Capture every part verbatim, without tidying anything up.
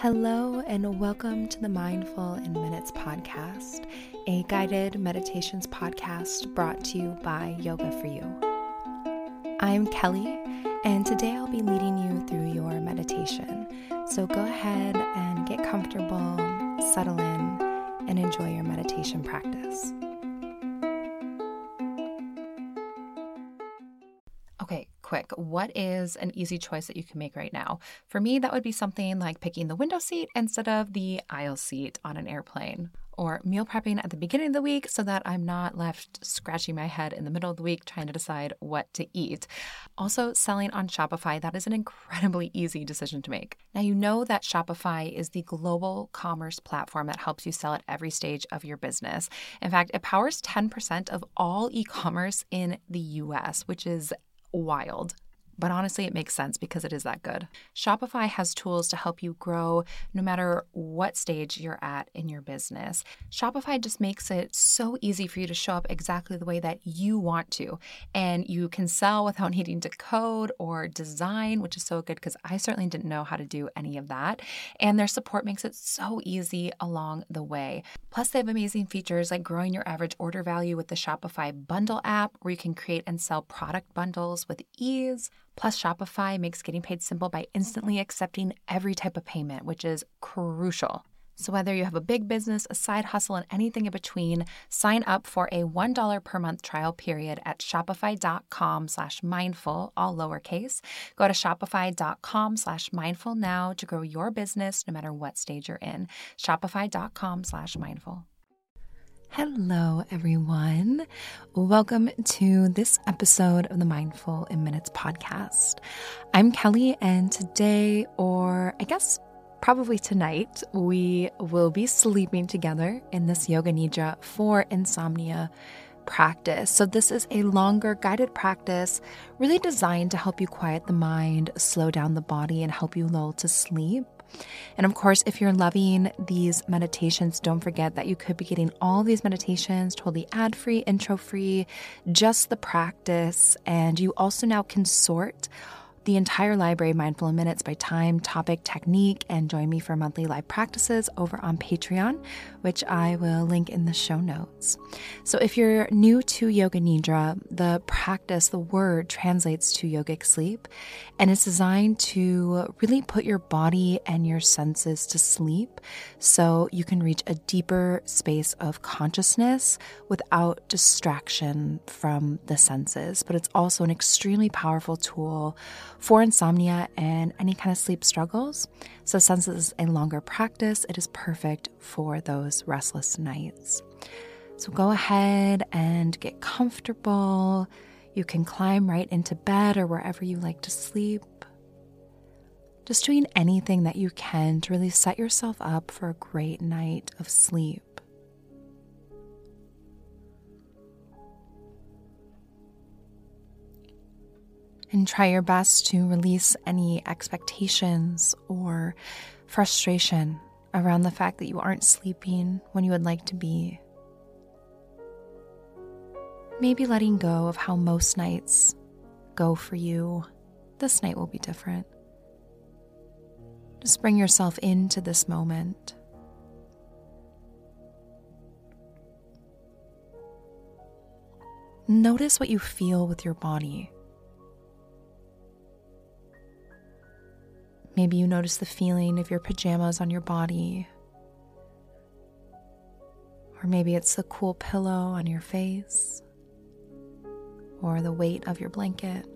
Hello and welcome to the Mindful in Minutes podcast, a guided meditations podcast brought to you by Yoga for You. I'm Kelly, and today I'll be leading you through your meditation. So go ahead and get comfortable, settle in, and enjoy your meditation practice. Okay, quick. What is an easy choice that you can make right now? For me, that would be something like picking the window seat instead of the aisle seat on an airplane, or meal prepping at the beginning of the week so that I'm not left scratching my head in the middle of the week trying to decide what to eat. Also, selling on Shopify, that is an incredibly easy decision to make. Now, you know that Shopify is the global commerce platform that helps you sell at every stage of your business. In fact, it powers ten percent of all e-commerce in the U S, which is wild. But honestly, it makes sense because it is that good. Shopify has tools to help you grow no matter what stage you're at in your business. Shopify just makes it so easy for you to show up exactly the way that you want to. And you can sell without needing to code or design, which is so good because I certainly didn't know how to do any of that. And their support makes it so easy along the way. Plus, they have amazing features like growing your average order value with the Shopify Bundle app, where you can create and sell product bundles with ease. Plus, Shopify makes getting paid simple by instantly accepting every type of payment, which is crucial. So whether you have a big business, a side hustle, and anything in between, sign up for a one dollar per month trial period at shopify.com slash mindful, all lowercase. Go to shopify.com slash mindful now to grow your business no matter what stage you're in. Shopify.com slash mindful. Hello, everyone. Welcome to this episode of the Mindful in Minutes podcast. I'm Kelly, and today, or I guess probably tonight, we will be sleeping together in this Yoga Nidra for insomnia practice. So this is a longer guided practice really designed to help you quiet the mind, slow down the body, and help you lull to sleep. And of course, if you're loving these meditations, don't forget that you could be getting all these meditations totally ad-free, intro-free, just the practice. And you also now can sort the entire library Mindful in Minutes by time, topic, technique, and join me for monthly live practices over on Patreon, which I will link in the show notes. So if you're new to Yoga Nidra, the practice, the word translates to yogic sleep, and it's designed to really put your body and your senses to sleep so you can reach a deeper space of consciousness without distraction from the senses. But it's also an extremely powerful tool for insomnia and any kind of sleep struggles. So since this is a longer practice, it is perfect for those restless nights. So go ahead and get comfortable. You can climb right into bed or wherever you like to sleep. Just doing anything that you can to really set yourself up for a great night of sleep. And try your best to release any expectations or frustration around the fact that you aren't sleeping when you would like to be. Maybe letting go of how most nights go for you. This night will be different. Just bring yourself into this moment. Notice what you feel with your body. Maybe you notice the feeling of your pajamas on your body. Or maybe it's the cool pillow on your face. Or the weight of your blanket.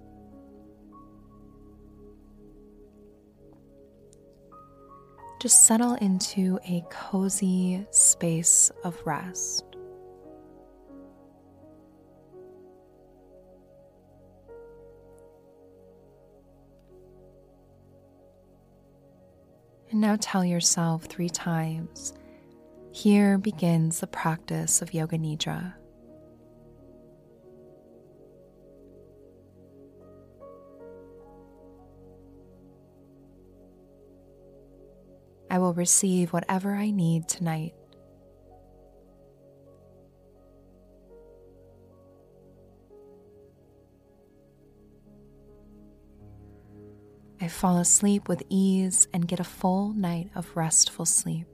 Just settle into a cozy space of rest. And now tell yourself three times, here begins the practice of Yoga Nidra. I will receive whatever I need tonight. I fall asleep with ease and get a full night of restful sleep.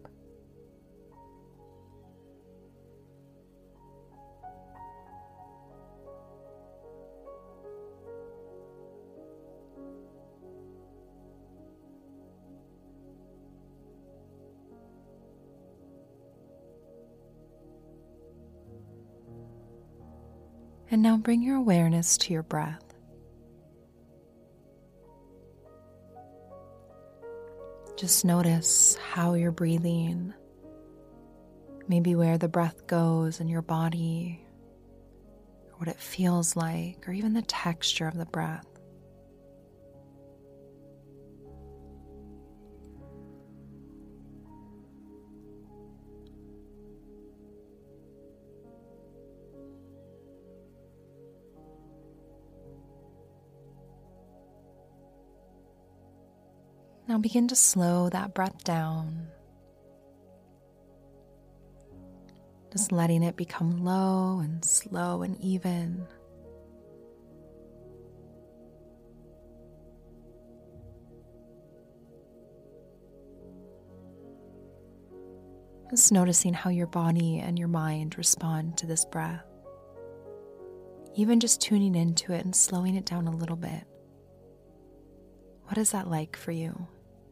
And now bring your awareness to your breath. Just notice how you're breathing, maybe where the breath goes in your body, or what it feels like, or even the texture of the breath. Now begin to slow that breath down, just letting it become low and slow and even. Just noticing how your body and your mind respond to this breath. Even just tuning into it and slowing it down a little bit. What is that like for you?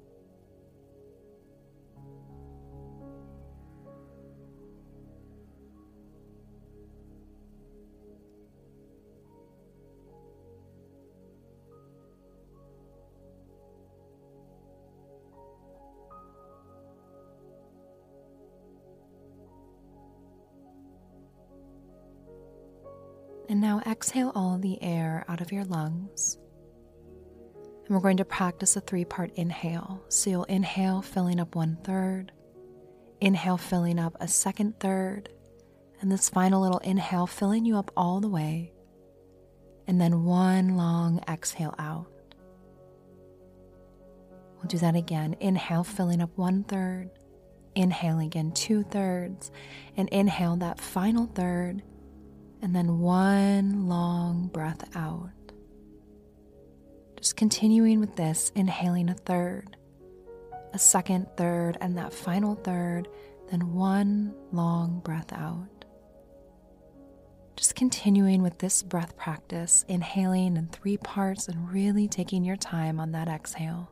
And now exhale all the air out of your lungs. And we're going to practice a three-part inhale. So you'll inhale, filling up one third. Inhale, filling up a second third. And this final little inhale, filling you up all the way. And then one long exhale out. We'll do that again. Inhale, filling up one third. Inhale again, two thirds. And inhale that final third. And then one long breath out. Just continuing with this, inhaling a third, a second third, and that final third, then one long breath out. Just continuing with this breath practice, inhaling in three parts and really taking your time on that exhale.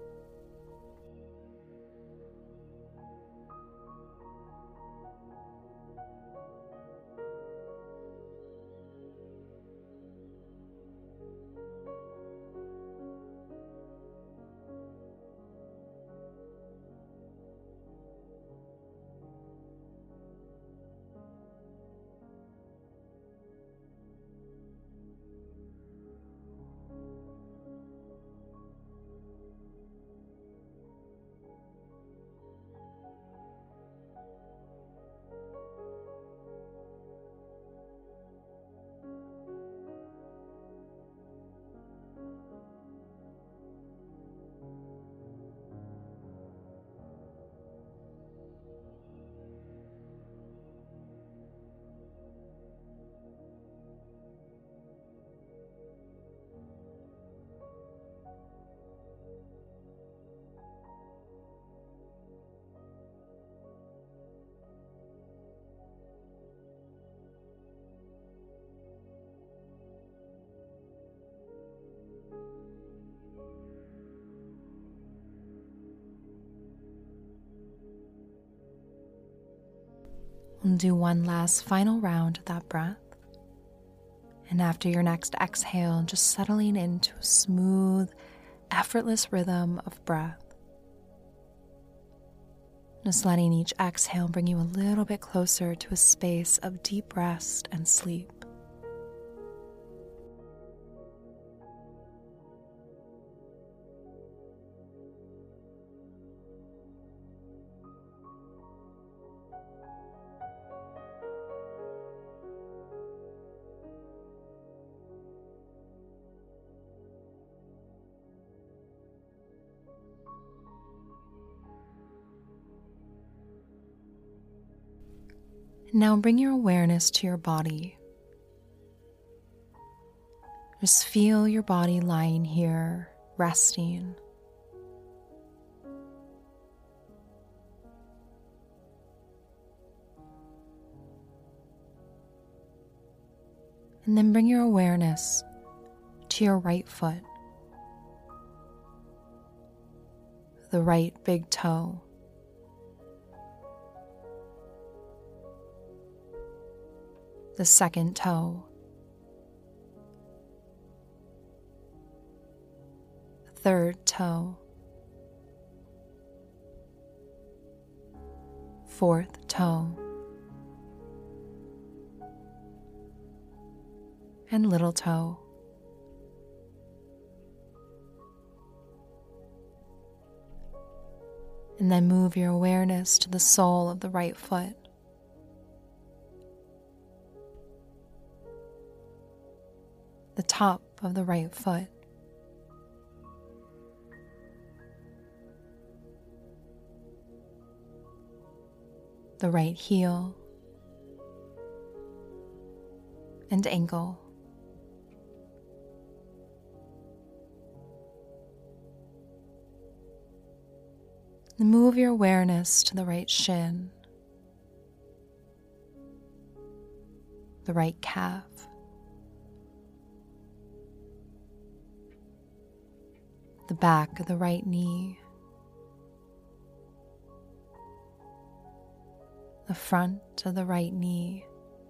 We'll do one last final round of that breath. And after your next exhale, just settling into a smooth, effortless rhythm of breath. Just letting each exhale bring you a little bit closer to a space of deep rest and sleep. Now bring your awareness to your body. Just feel your body lying here, resting. And then bring your awareness to your right foot, the right big toe, the second toe, the third toe, fourth toe, and little toe. And then move your awareness to the sole of the right foot, the top of the right foot, the right heel and ankle. And move your awareness to the right shin, the right calf, the back of the right knee, the front of the right knee,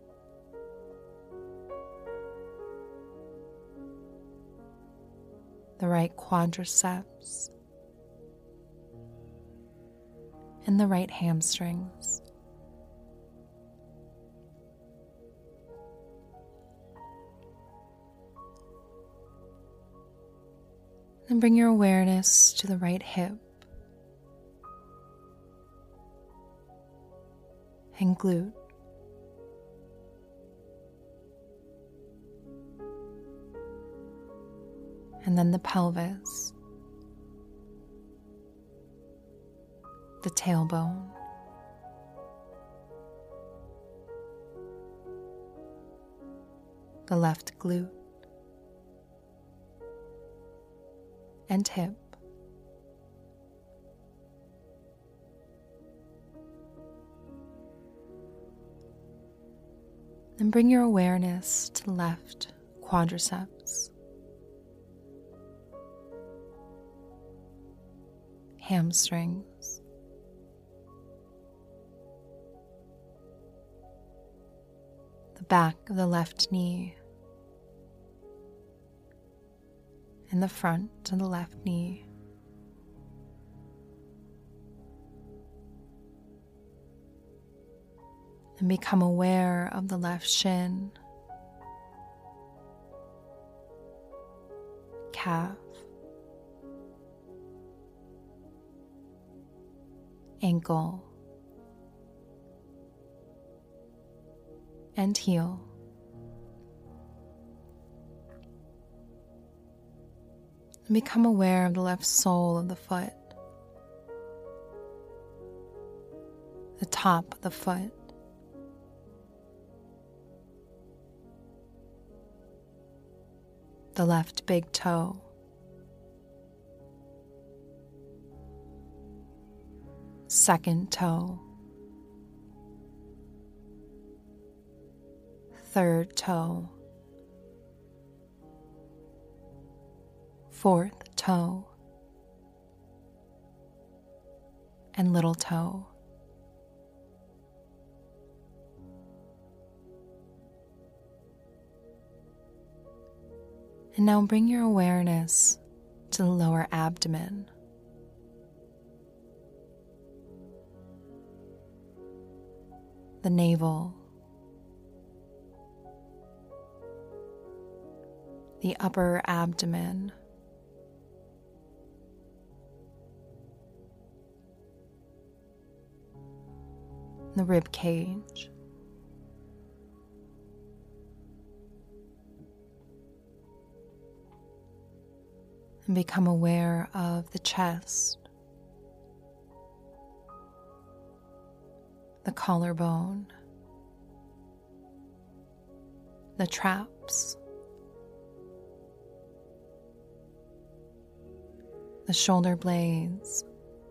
the right quadriceps, and the right hamstrings. And bring your awareness to the right hip and glute. And then the pelvis, the tailbone, the left glute and hip, and bring your awareness to the left quadriceps, hamstrings, the back of the left knee, and the front of the left knee. And become aware of the left shin, calf, ankle, and heel. And become aware of the left sole of the foot, the top of the foot, the left big toe, second toe, third toe, fourth toe, and little toe. And now bring your awareness to the lower abdomen, the navel, the upper abdomen, the rib cage, and become aware of the chest, the collarbone, the traps, the shoulder blades,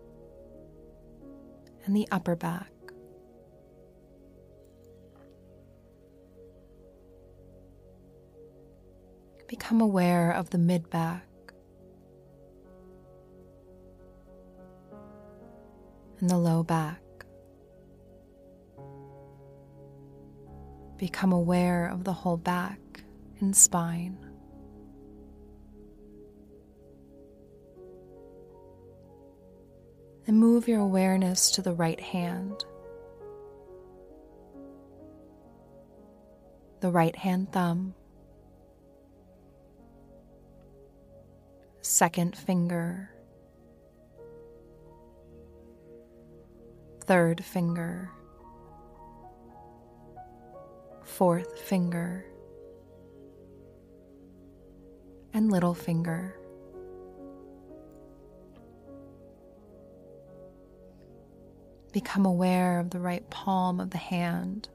and the upper back. Become aware of the mid-back and the low back. Become aware of the whole back and spine. And move your awareness to the right hand, the right hand thumb, second finger, third finger, fourth finger, and little finger. Become aware of the right palm of the hand,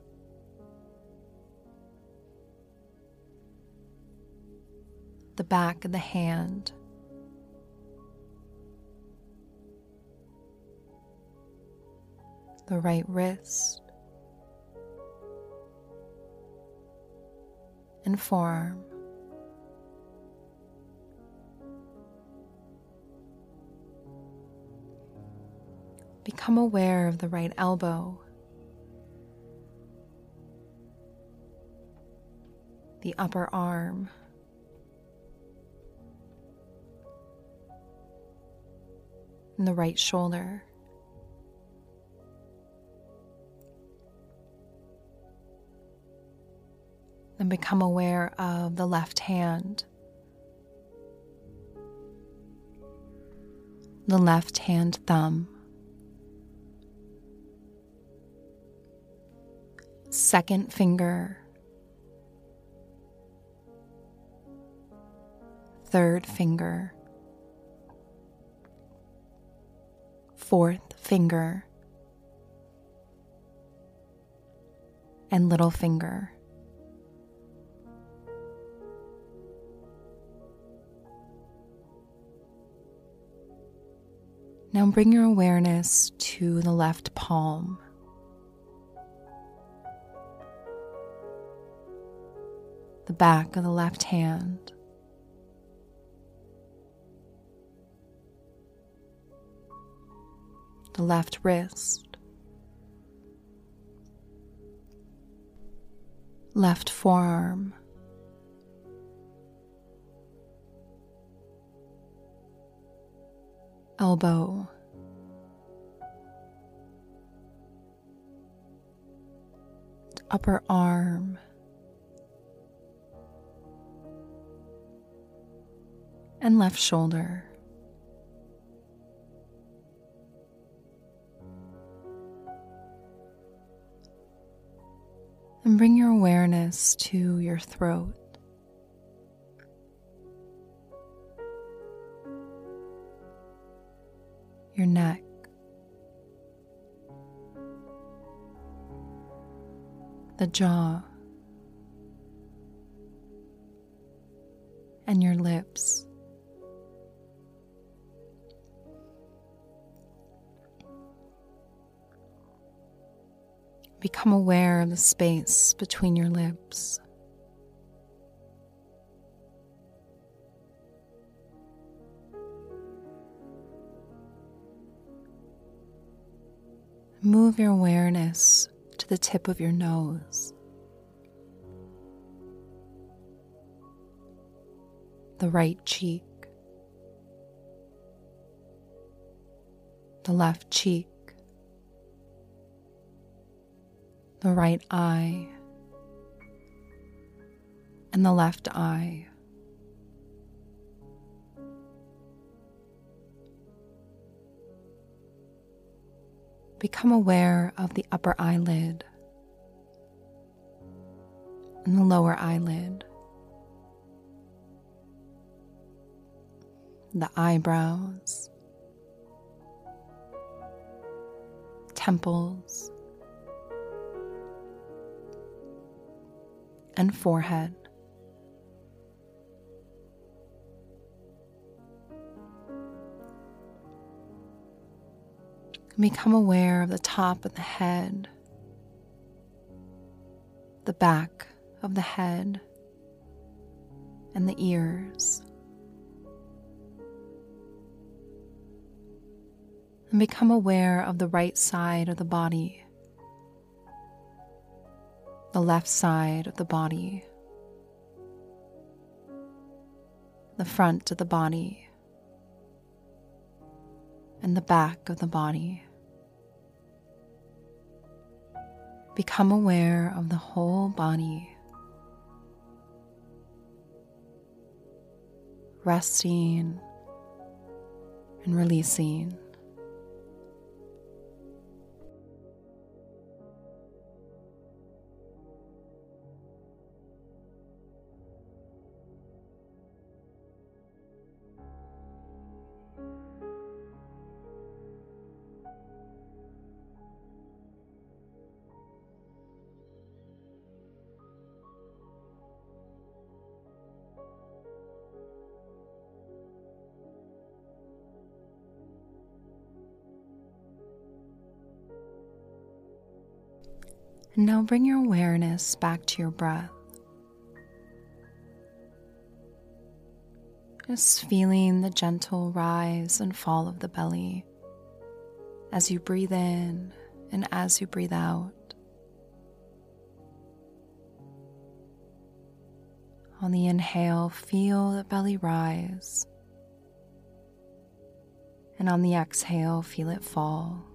the back of the hand, the right wrist, and forearm. Become aware of the right elbow, the upper arm, and the right shoulder. Then become aware of the left hand, the left hand thumb, second finger, third finger, fourth finger, and little finger. Now bring your awareness to the left palm. The back of the left hand, the left wrist, left forearm, elbow, upper arm, and left shoulder. And bring your awareness to your throat. Your neck. The jaw. And your lips. Become aware of the space between your lips. Move your awareness to the tip of your nose, the right cheek, the left cheek, the right eye, and the left eye. Become aware of the upper eyelid and the lower eyelid, the eyebrows, temples, and forehead. Become aware of the top of the head, the back of the head, and the ears. And become aware of the right side of the body, the left side of the body, the front of the body, and the back of the body. Become aware of the whole body, resting and releasing. And now bring your awareness back to your breath. Just feeling the gentle rise and fall of the belly as you breathe in and as you breathe out. On the inhale, feel the belly rise. And on the exhale, feel it fall.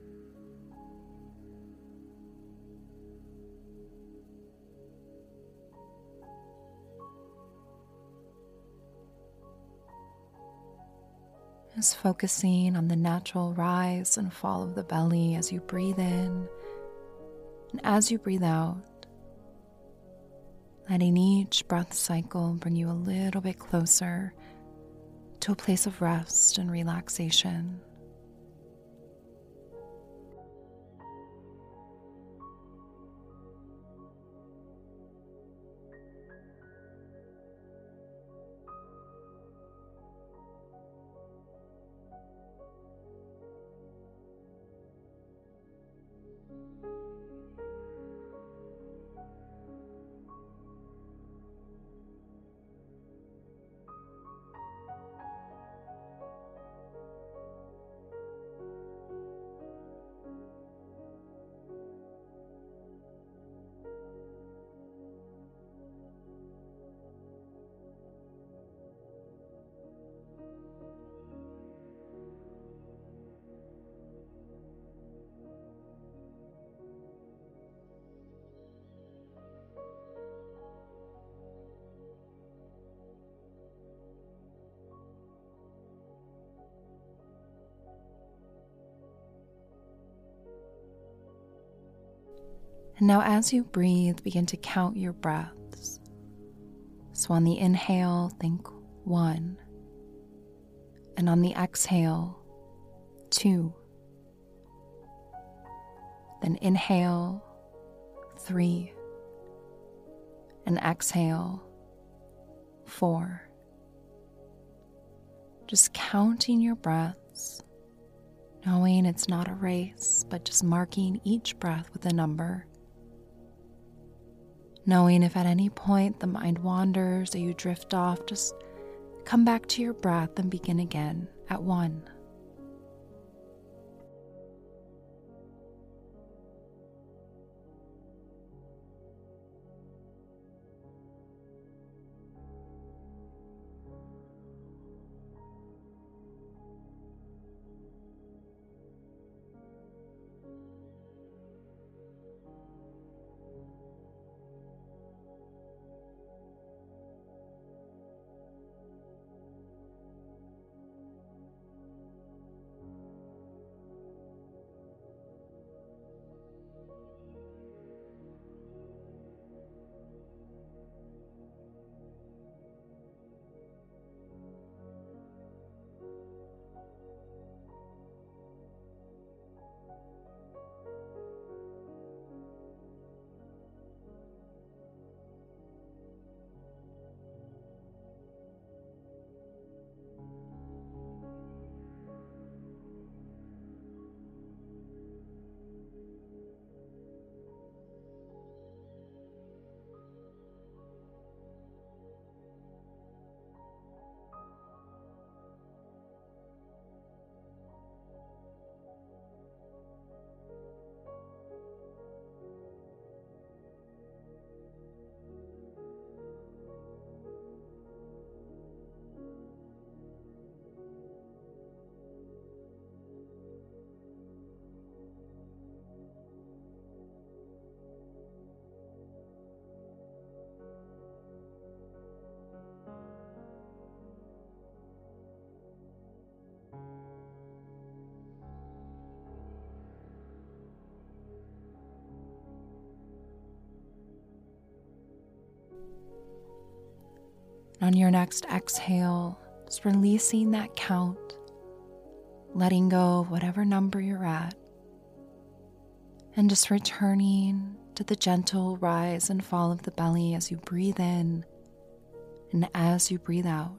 Just focusing on the natural rise and fall of the belly as you breathe in and as you breathe out, letting each breath cycle bring you a little bit closer to a place of rest and relaxation. And now as you breathe, begin to count your breaths. So on the inhale, think one. And on the exhale, two. Then inhale, three. And exhale, four. Just counting your breaths, knowing it's not a race, but just marking each breath with a number. Knowing if at any point the mind wanders or you drift off, just come back to your breath and begin again at one. On your next exhale, just releasing that count, letting go of whatever number you're at, and just returning to the gentle rise and fall of the belly as you breathe in and as you breathe out.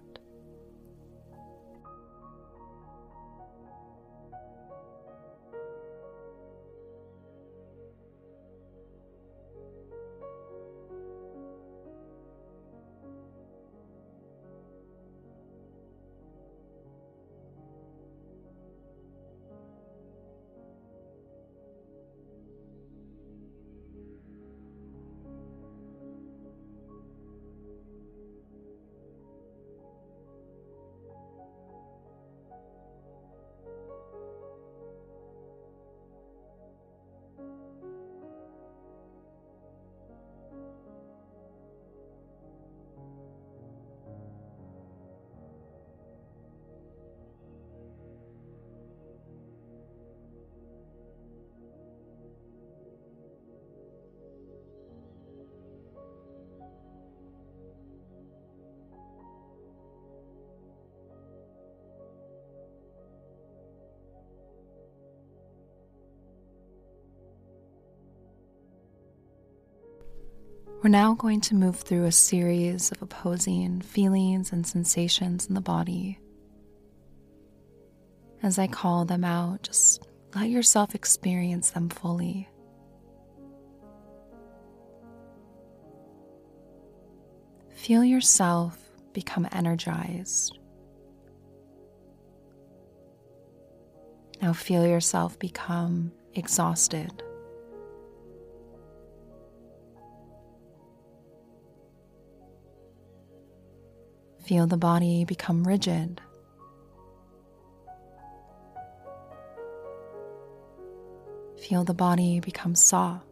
We're now going to move through a series of opposing feelings and sensations in the body. As I call them out, just let yourself experience them fully. Feel yourself become energized. Now feel yourself become exhausted. Feel the body become rigid. Feel the body become soft.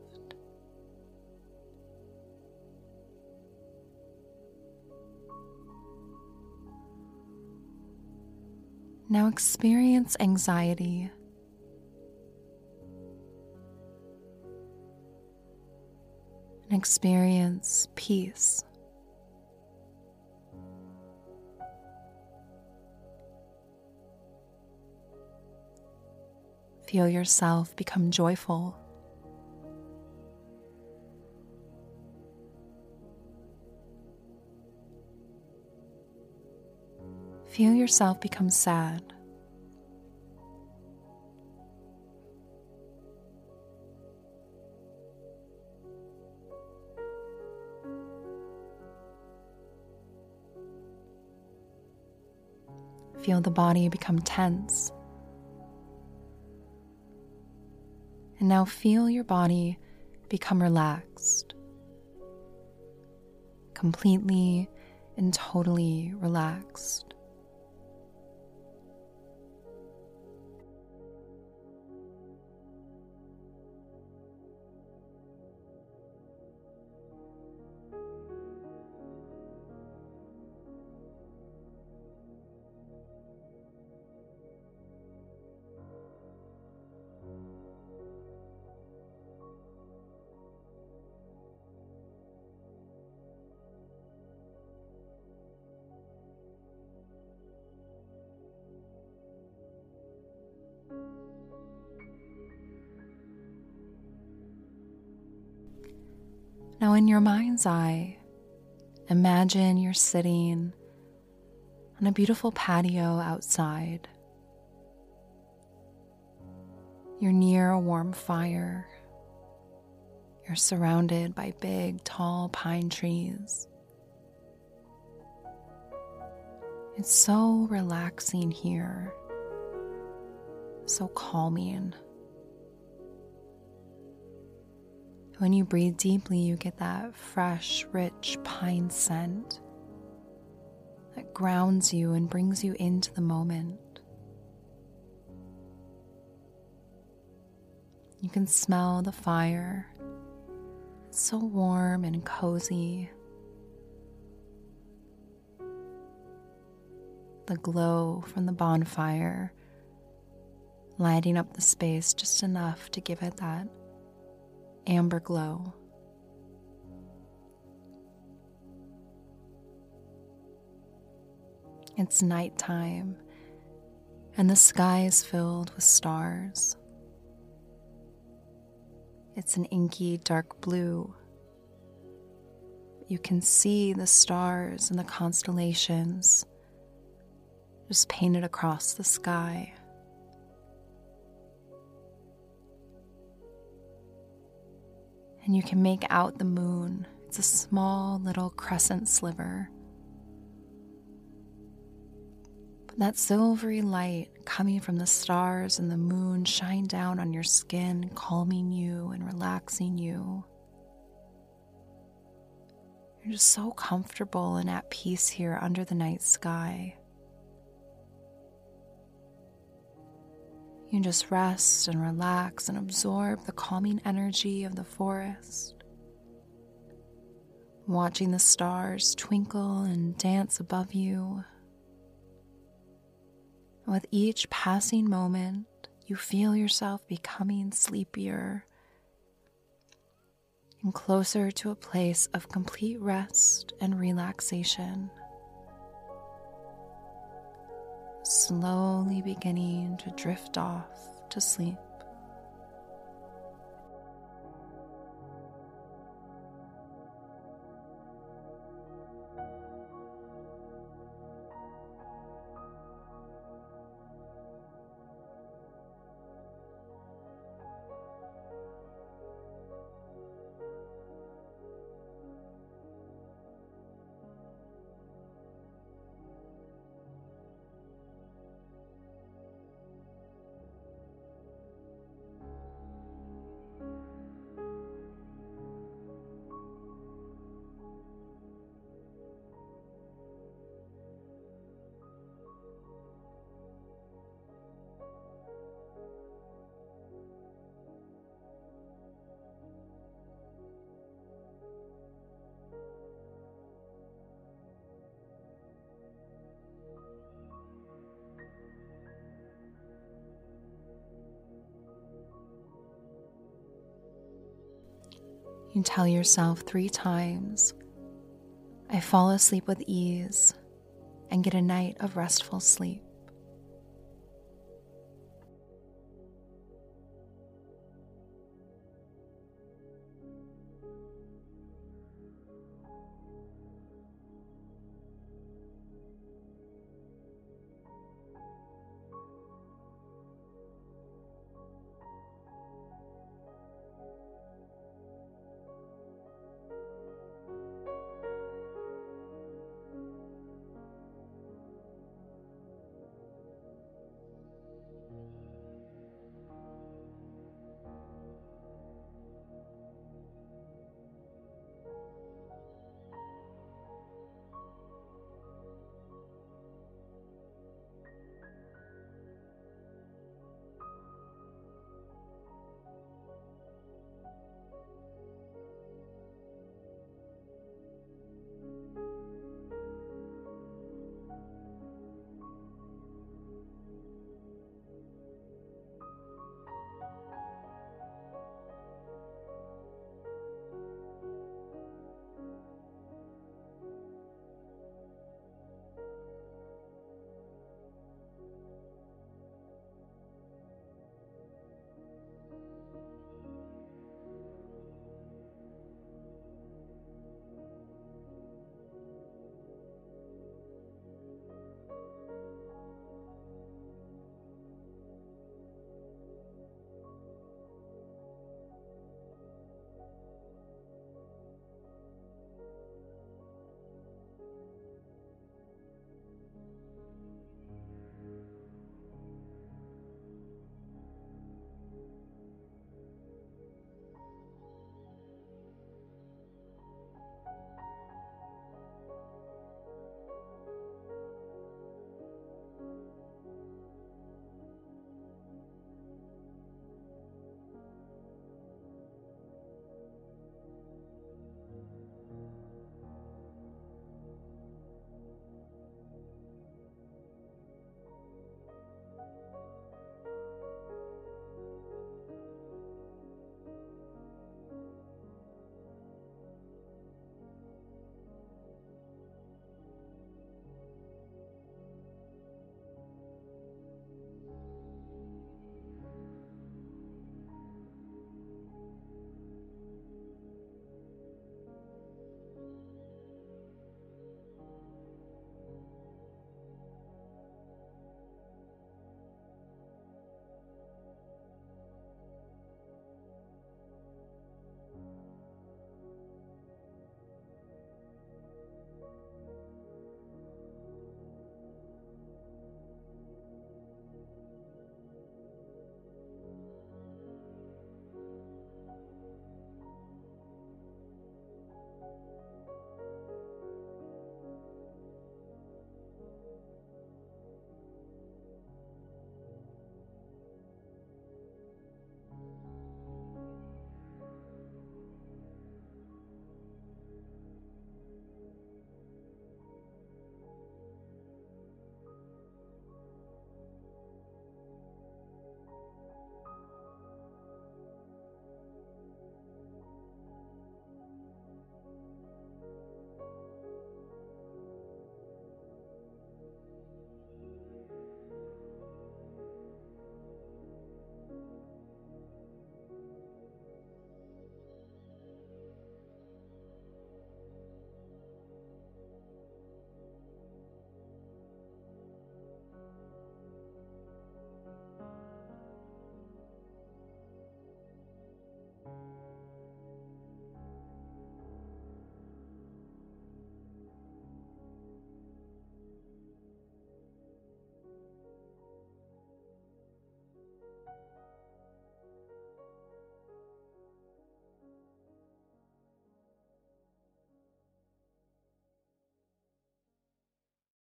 Now experience anxiety. And experience peace. Feel yourself become joyful. Feel yourself become sad. Feel the body become tense. And now feel your body become relaxed. Completely and totally relaxed. Now in your mind's eye, imagine you're sitting on a beautiful patio outside. You're near a warm fire. You're surrounded by big, tall pine trees. It's so relaxing here, so calming. When you breathe deeply, you get that fresh, rich pine scent that grounds you and brings you into the moment. You can smell the fire. It's so warm and cozy. The glow from the bonfire lighting up the space just enough to give it that amber glow. It's nighttime, and the sky is filled with stars. It's an inky dark blue. You can see the stars and the constellations just painted across the sky. And you can make out the moon. It's a small little crescent sliver. But that silvery light coming from the stars and the moon shine down on your skin, calming you and relaxing you. You're just so comfortable and at peace here under the night sky. You can just rest and relax and absorb the calming energy of the forest, watching the stars twinkle and dance above you. And with each passing moment, you feel yourself becoming sleepier and closer to a place of complete rest and relaxation. Slowly beginning to drift off to sleep. You tell yourself three times, I fall asleep with ease and get a night of restful sleep.